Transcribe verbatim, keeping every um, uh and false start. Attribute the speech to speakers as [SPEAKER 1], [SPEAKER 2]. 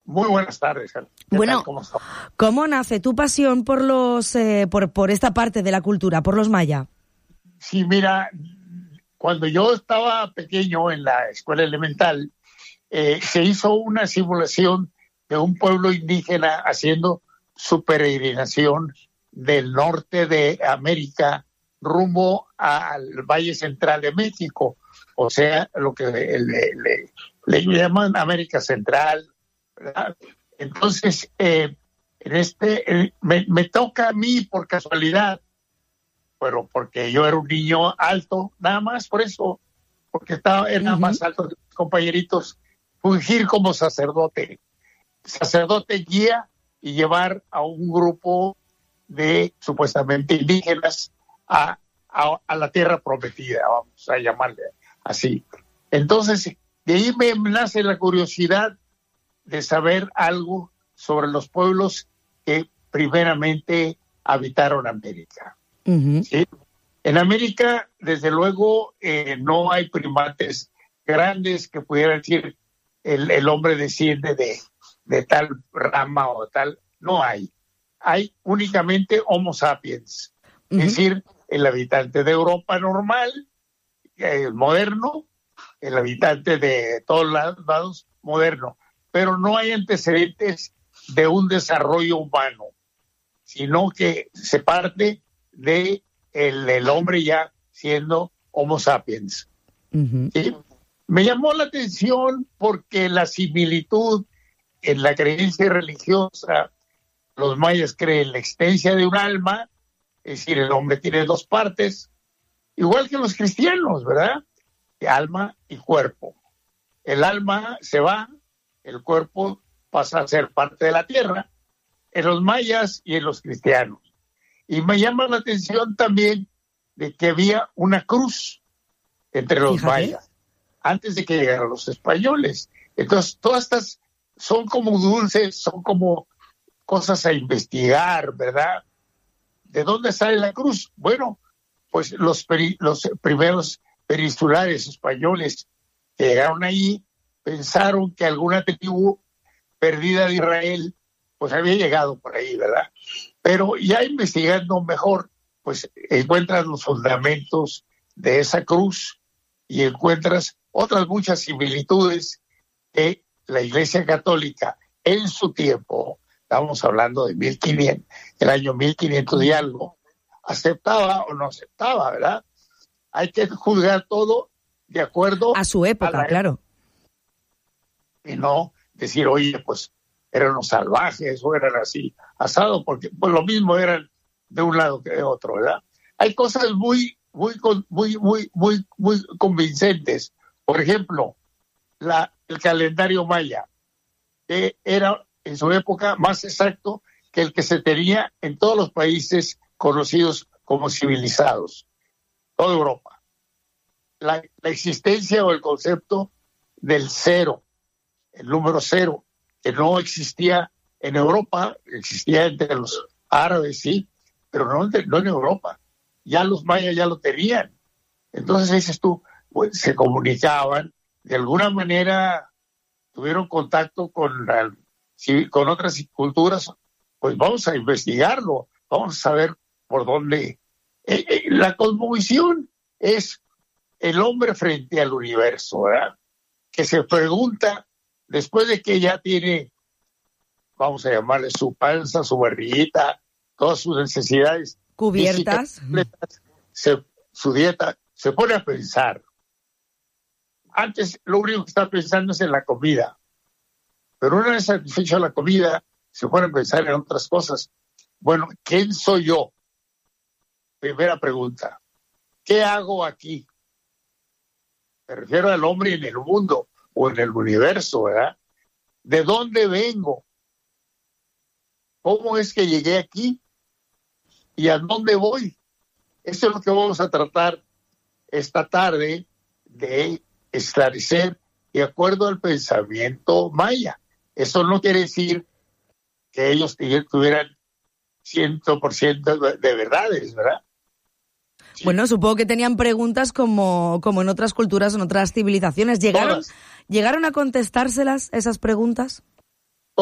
[SPEAKER 1] Muy buenas tardes. ¿Qué
[SPEAKER 2] bueno,
[SPEAKER 1] tal? ¿Cómo estás?
[SPEAKER 2] ¿Cómo nace tu pasión por los eh, por, por esta parte de la cultura, por los maya?
[SPEAKER 1] Sí, mira, cuando yo estaba pequeño en la escuela elemental, eh, se hizo una simulación de un pueblo indígena haciendo su peregrinación del norte de América rumbo al Valle Central de México, o sea, lo que le, le, le llaman América Central, ¿verdad? Entonces, eh, en este eh, me, me toca a mí por casualidad, pero porque yo era un niño alto, nada más por eso, porque estaba, era uh-huh. más alto que mis compañeritos, fungir como sacerdote, sacerdote guía y llevar a un grupo de supuestamente indígenas a, a, a la tierra prometida, vamos a llamarle así. Entonces, de ahí me nace la curiosidad de saber algo sobre los pueblos que primeramente habitaron América. Uh-huh. ¿Sí? En América, desde luego, eh, no hay primates grandes que pudieran decir el, el hombre desciende de, de tal rama o tal. No hay. Hay únicamente Homo sapiens, uh-huh. es decir, el habitante de Europa normal, eh, moderno, el habitante de todos lados, moderno. Pero no hay antecedentes de un desarrollo humano, sino que se parte de el, el hombre ya siendo Homo sapiens. Uh-huh. ¿Sí? Me llamó la atención porque la similitud en la creencia religiosa, los mayas creen la existencia de un alma, es decir, el hombre tiene dos partes, igual que los cristianos, ¿verdad? Alma y cuerpo. El alma se va, el cuerpo pasa a ser parte de la tierra, en los mayas y en los cristianos. Y me llama la atención también de que había una cruz entre los Fíjate. mayas, antes de que llegaran los españoles. Entonces, todas estas son como dulces, son como cosas a investigar, ¿verdad? ¿De dónde sale la cruz? Bueno, pues los, peri- los primeros peninsulares españoles que llegaron ahí pensaron que alguna tribu perdida de Israel pues había llegado por ahí, ¿verdad? Pero ya investigando mejor, pues encuentras los fundamentos de esa cruz y encuentras otras muchas similitudes que la Iglesia Católica en su tiempo, estamos hablando de mil quinientos, el año mil quinientos y algo, aceptaba o no aceptaba, ¿verdad? Hay que juzgar todo de acuerdo
[SPEAKER 2] a su época, a claro.
[SPEAKER 1] Y no decir, oye, pues eran los salvajes o eran así, asados, porque pues lo mismo eran de un lado que de otro, ¿verdad? Hay cosas muy, muy, muy, muy, muy, muy convincentes. Por ejemplo, la, el calendario maya, que era en su época más exacto que el que se tenía en todos los países conocidos como civilizados, toda Europa. La, la existencia o el concepto del cero, el número cero, que no existía en Europa, existía entre los árabes, sí, pero no, no en Europa. Ya los mayas ya lo tenían. Entonces dices tú, pues se comunicaban, de alguna manera tuvieron contacto con, la, con otras culturas, pues vamos a investigarlo, vamos a saber por dónde. Eh, eh, la cosmovisión es el hombre frente al universo, ¿verdad? Que se pregunta, después de que ya tiene, vamos a llamarle su panza, su barriguita, todas sus necesidades
[SPEAKER 2] cubiertas,
[SPEAKER 1] se, su dieta, se pone a pensar. Antes lo único que está pensando es en la comida, pero una vez satisfecha la comida, se pone a pensar en otras cosas. Bueno, ¿quién soy yo? Primera pregunta. ¿Qué hago aquí? Me refiero al hombre en el mundo o en el universo, ¿verdad? ¿De dónde vengo? ¿Cómo es que llegué aquí? ¿Y a dónde voy? Eso es lo que vamos a tratar esta tarde de esclarecer de acuerdo al pensamiento maya. Eso no quiere decir que ellos tuvieran cien por ciento de verdades, ¿verdad?
[SPEAKER 2] Sí. Bueno, supongo que tenían preguntas como, como en otras culturas, en otras civilizaciones. ¿Llegaron, ¿Llegaron a contestárselas esas preguntas?